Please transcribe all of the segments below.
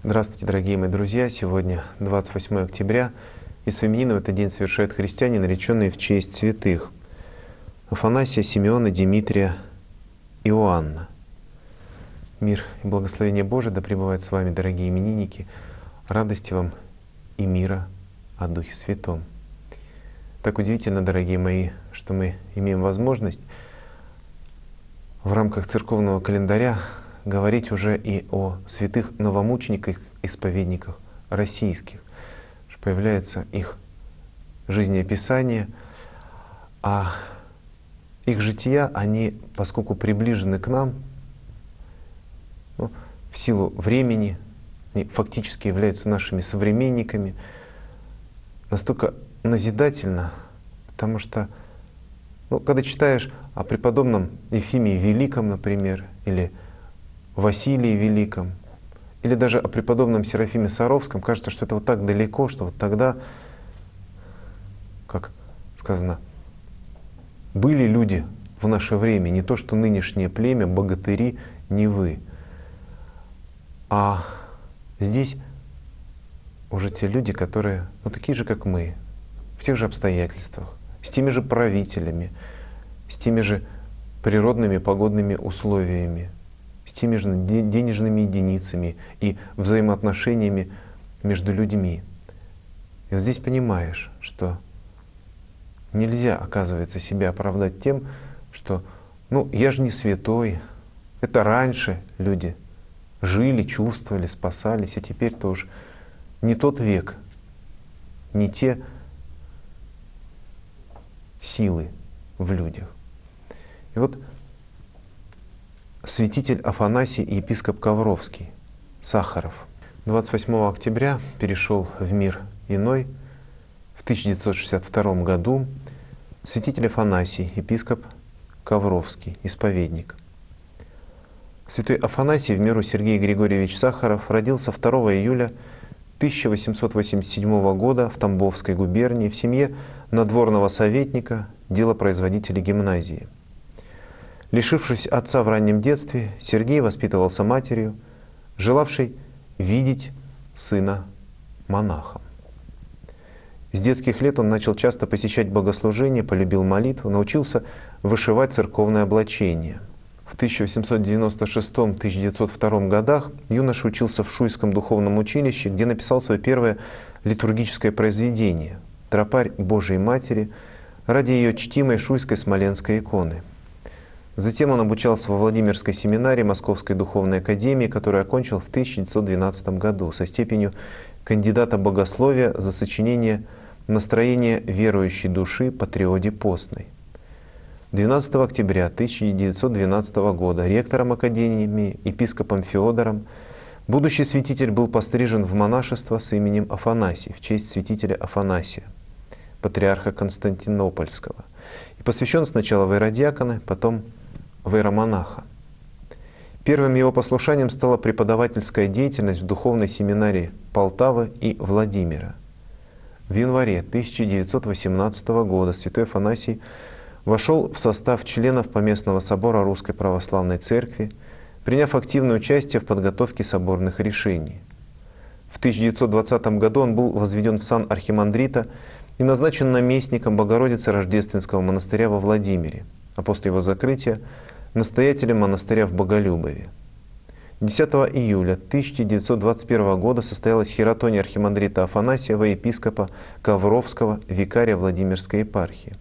Здравствуйте, дорогие мои друзья! Сегодня 28 октября, и с именин в этот день совершают христиане, нареченные в честь святых Афанасия, Симеона, Димитрия, Иоанна. Мир и благословение Божие да пребывает с вами, дорогие именинники, радости вам и мира от Духе Святом. Так удивительно, дорогие мои, что мы имеем возможность в рамках церковного календаря говорить уже и о святых новомучениках, исповедниках российских, что появляется их жизнеописание, а их жития, они, поскольку приближены к нам, в силу времени, они фактически являются нашими современниками, настолько назидательно, потому что, когда читаешь о преподобном Ефимии Великом, например, или Василии Великом, или даже о преподобном Серафиме Саровском, кажется, что это вот так далеко, что вот тогда, как сказано, были люди в наше время, не то что нынешнее племя, богатыри, не вы. А здесь уже те люди, которые, такие же, как мы, в тех же обстоятельствах, с теми же правителями, с теми же природными погодными условиями, с теми же денежными единицами и взаимоотношениями между людьми. И вот здесь понимаешь, что нельзя, оказывается, себя оправдать тем, что я же не святой, это раньше люди жили, чувствовали, спасались, а теперь-то уж не тот век, не те силы в людях. И вот святитель Афанасий и епископ Ковровский, Сахаров, 28 октября перешел в мир иной. В 1962 году святитель Афанасий, епископ Ковровский, исповедник. Святой Афанасий в меру Сергей Григорьевич Сахаров родился 2 июля 1887 года в Тамбовской губернии в семье надворного советника, делопроизводителя гимназии. Лишившись отца в раннем детстве, Сергей воспитывался матерью, желавшей видеть сына монахом. С детских лет он начал часто посещать богослужения, полюбил молитву, научился вышивать церковное облачение. В 1896-1902 годах юноша учился в Шуйском духовном училище, где написал свое первое литургическое произведение «Тропарь Божией Матери» ради ее чтимой шуйской смоленской иконы. Затем он обучался во Владимирской семинарии Московской духовной академии, которую окончил в 1912 году со степенью кандидата богословия за сочинение «Настроение верующей души по триоде постной». 12 октября 1912 года ректором академии, епископом Феодором, будущий святитель был пострижен в монашество с именем Афанасий в честь святителя Афанасия, патриарха Константинопольского, и посвящен сначала в иеродиаконы, потом в иеромонаха. Первым его послушанием стала преподавательская деятельность в духовной семинарии Полтавы и Владимира. В январе 1918 года святой Афанасий вошел в состав членов Поместного собора Русской Православной Церкви, приняв активное участие в подготовке соборных решений. В 1920 году он был возведен в сан архимандрита и назначен наместником Богородицы Рождественского монастыря во Владимире, а после его закрытия — настоятелем монастыря в Боголюбове. 10 июля 1921 года состоялась хератония архимандрита Афанасия во епископа Ковровского, викария Владимирской епархии.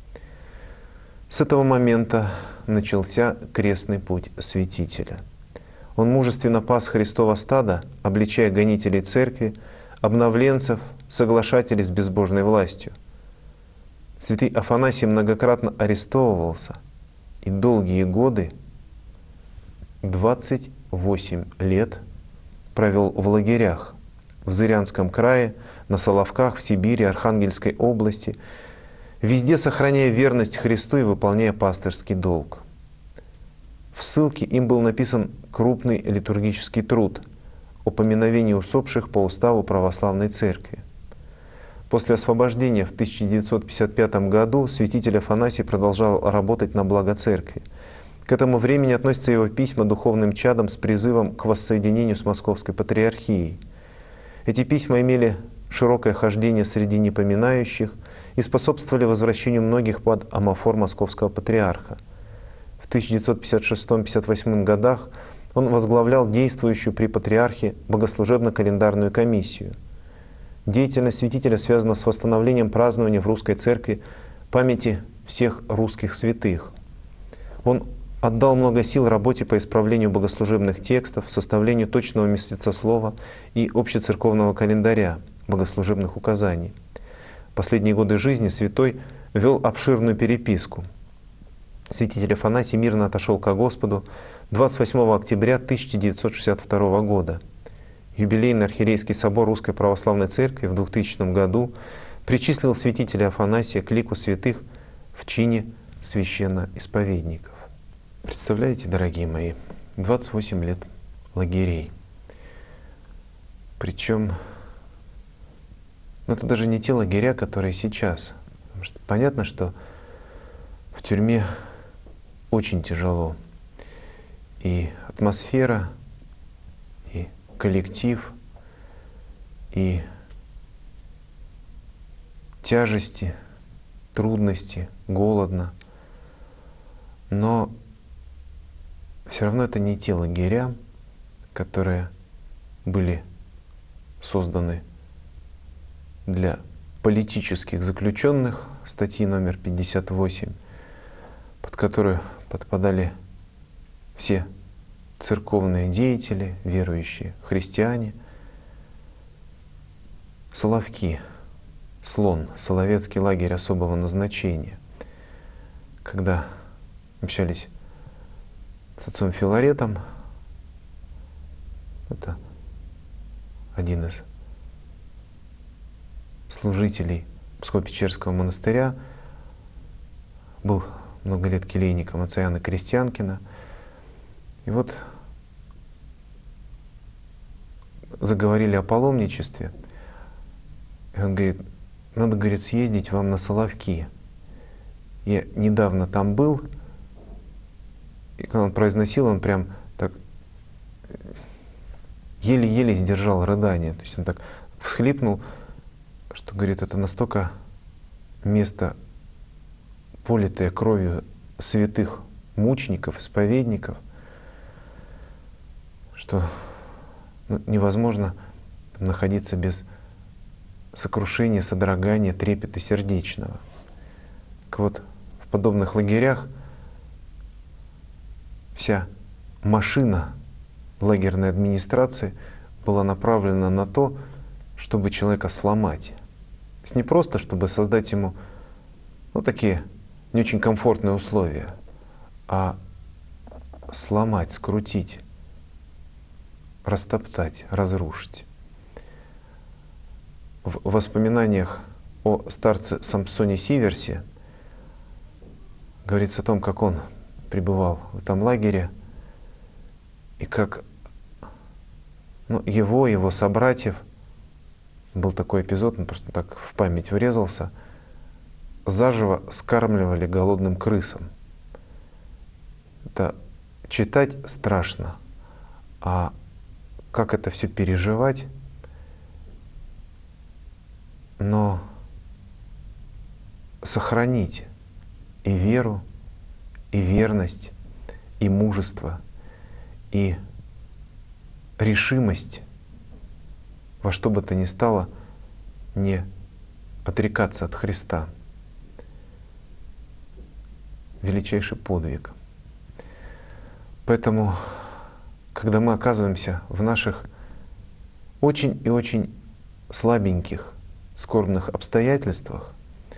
С этого момента начался крестный путь святителя. Он мужественно пас Христово стадо, обличая гонителей церкви, обновленцев, соглашателей с безбожной властью. Святый Афанасий многократно арестовывался и долгие годы, 28 лет, провел в лагерях в Зырянском крае, на Соловках, в Сибири, Архангельской области, везде сохраняя верность Христу и выполняя пастырский долг. В ссылке им был написан крупный литургический труд о поминовении усопших по уставу православной церкви. После освобождения в 1955 году святитель Афанасий продолжал работать на благо церкви. К этому времени относятся его письма духовным чадам с призывом к воссоединению с Московской Патриархией. Эти письма имели широкое хождение среди непоминающих и способствовали возвращению многих под амофор Московского Патриарха. В 1956-58 годах он возглавлял действующую при Патриархе богослужебно-календарную комиссию. Деятельность святителя связана с восстановлением празднования в Русской Церкви памяти всех русских святых. Он отдал много сил работе по исправлению богослужебных текстов, составлению точного месяцеслова и общецерковного календаря, богослужебных указаний. В последние годы жизни святой вел обширную переписку. Святитель Афанасий мирно отошел ко Господу 28 октября 1962 года. Юбилейный архиерейский собор Русской Православной Церкви в 2000 году причислил святителя Афанасия к лику святых в чине священноисповедников. Представляете, дорогие мои, 28 лет лагерей. Причем это даже не те лагеря, которые сейчас. Потому что понятно, что в тюрьме очень тяжело. И атмосфера, и коллектив, и тяжести, трудности, голодно. Но все равно это не те лагеря, которые были созданы для политических заключенных, статьи номер 58, под которую подпадали все церковные деятели, верующие христиане. Соловки, Слон, Соловецкий лагерь особого назначения. Когда общались с отцом Филаретом, это один из служителей Псково-Печерского монастыря, был много лет келейником отца Иоанна Крестьянкина. И вот заговорили о паломничестве. И он говорит, надо, говорит, съездить вам на Соловки. Я недавно там был, и когда он произносил, он прям так еле-еле сдержал рыдание. То есть он так всхлипнул, что, говорит, это настолько место, политое кровью святых мучеников, исповедников, что невозможно находиться без сокрушения, содрогания, трепета сердечного. Так вот, в подобных лагерях вся машина лагерной администрации была направлена на то, чтобы человека сломать. То есть не просто, чтобы создать ему такие не очень комфортные условия, а сломать, скрутить, растоптать, разрушить. В воспоминаниях о старце Самсоне Сиверсе говорится о том, как он пребывал в этом лагере, и как его собратьев, был такой эпизод, он просто так в память врезался, заживо скармливали голодным крысам. Это читать страшно, а как это все переживать, но сохранить и веру, и верность, и мужество, и решимость во что бы то ни стало не отрекаться от Христа. Величайший подвиг. Поэтому, когда мы оказываемся в наших очень и очень слабеньких, скорбных обстоятельствах,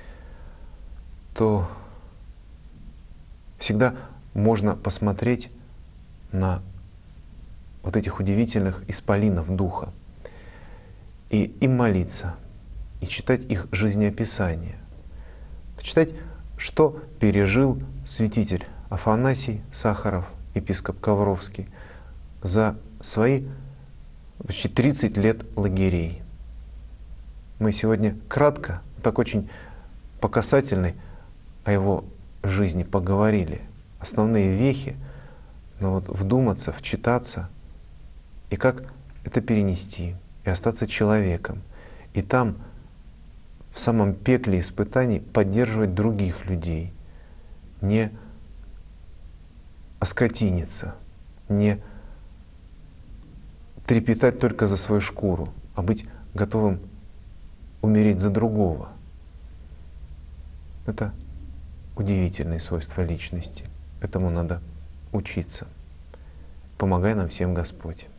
то всегда можно посмотреть на вот этих удивительных исполинов Духа и им молиться, и читать их жизнеописание, читать, что пережил святитель Афанасий Сахаров, епископ Ковровский, за свои почти 30 лет лагерей. Мы сегодня кратко, так очень по касательной о его жизни поговорили. основные вехи, но вот вдуматься, вчитаться, и как это перенести, и остаться человеком. И там, в самом пекле испытаний, поддерживать других людей, не оскотиниться, не трепетать только за свою шкуру, а быть готовым умереть за другого. Это удивительные свойства личности. Этому надо учиться. Помогай нам всем Господь.